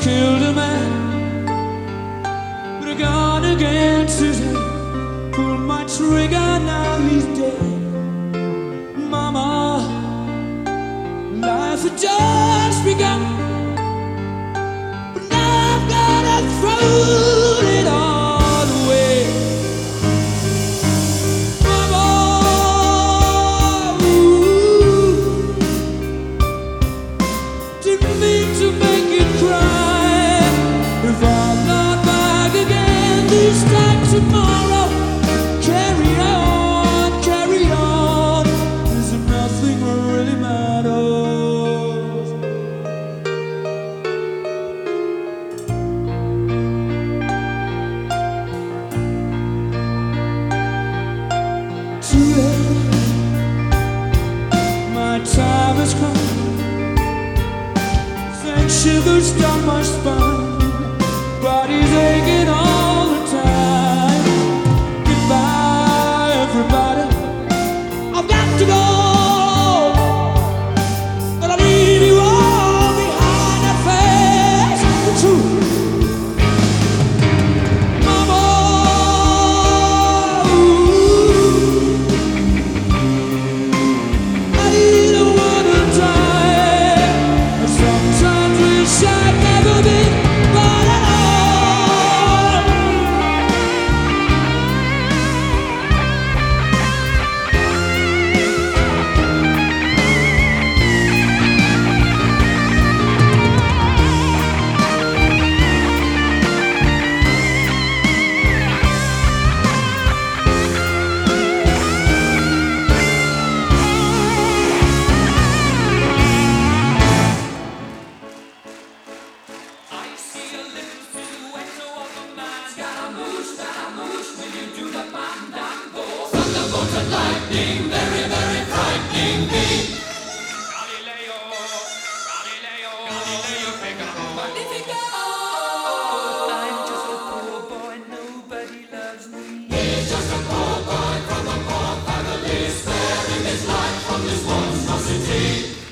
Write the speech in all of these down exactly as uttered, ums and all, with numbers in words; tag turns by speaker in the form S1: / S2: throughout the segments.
S1: killed a man with a gun against his head. Pulled my trigger, now he's dead. Mama, life had just begun, but now I've gotta throw it all away. Mama, ooh, didn't mean to make you cry. If I'm not back again this time tomorrow, carry on, carry on, 'cause nothing really matters. Too late, my time has come. Thank shivers down my spine, body's aching all the time. Goodbye, everybody, I've got to go, but I leave you all behind that face the truth. Mama, ooh, I don't wanna die. I sometimes wish I'd never been born at all.
S2: I see a little silhouette of a man. Scaramouche, Scaramouche, will you do the fandango? Thunderbolt and lightning, very, very frightening me. Galileo, Galileo, Galileo Figaro. Magnifico! I'm just a poor boy, nobody loves me. He's just a poor boy from a poor family, sparing his life from this monstrosity.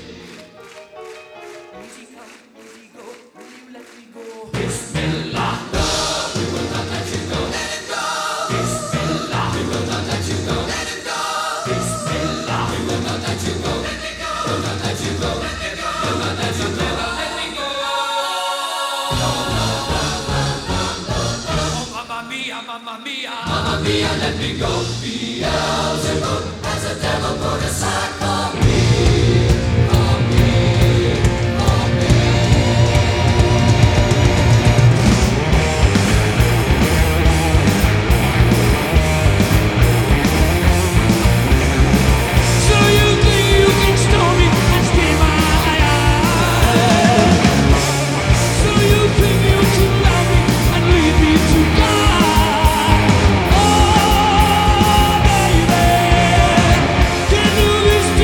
S2: Easy come, easy go, will you let me go? Bismillah, no, we will not let you go. Let him go. Bismillah, we will not let you go. Let him go. Bismillah, we will not let you go. Let me go. Will not let you go. Let me go. Will not let you go. Let me go. Oh, mamma mia, mamma mia, mamma mia, let me go. Beelzebub has a devil put a sack on me, on me, on me.
S1: So you think you can stone me and steal my eyes? So you think you can love me and lead me to God? Oh, baby, can do this to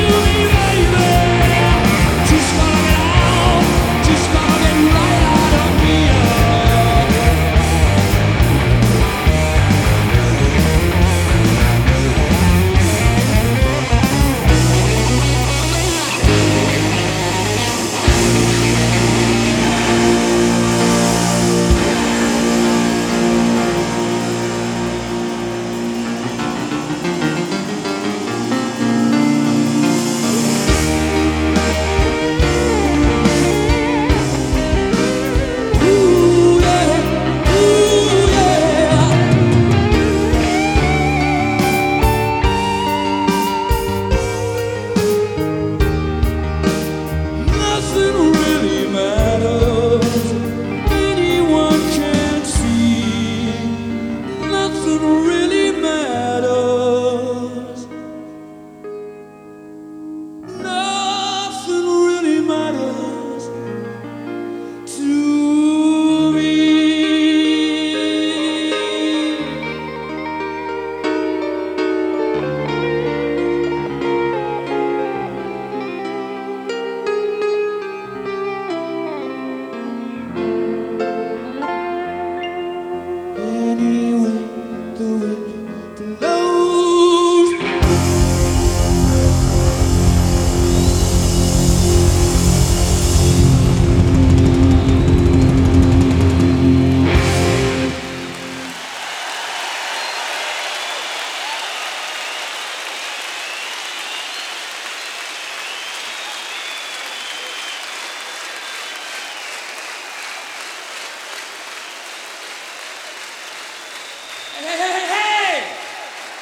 S1: hey, hey.